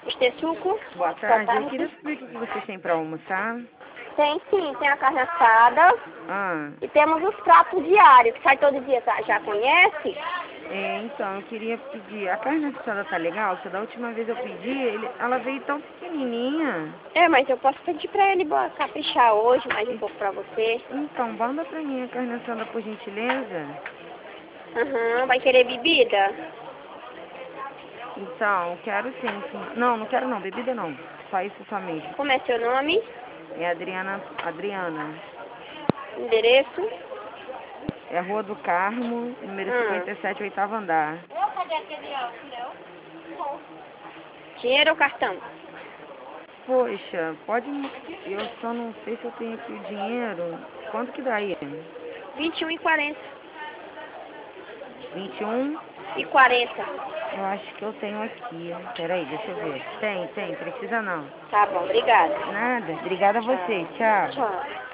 Pode ter suco? Boa tarde, eu queria saber o que vocês têm pra almoçar. Tem sim, tem a carne assada Ah, e temos os pratos diários, que sai todo dia, tá? Já conhece? então, eu queria pedir, a carne assada tá legal? Porque da última vez eu pedi, ela veio tão pequenininha. É, mas eu posso pedir pra ele caprichar hoje, mais um pouco pra você. Então, manda pra mim a carne assada, por gentileza. Aham, vai querer bebida? Então, quero sim. Não, não quero não, bebida não. Só isso só mesmo. Como é seu nome? É Adriana. Endereço? É Rua do Carmo, número Hum. 57, oitavo andar. Dinheiro ou cartão? Poxa, eu só não sei se eu tenho aqui o dinheiro. Quanto que dá aí? 21,40. 21? E 40. Eu acho que eu tenho aqui. Peraí, deixa eu ver. Tem, precisa não. Tá bom, obrigada. Nada, obrigada a você. Tchau. Tchau.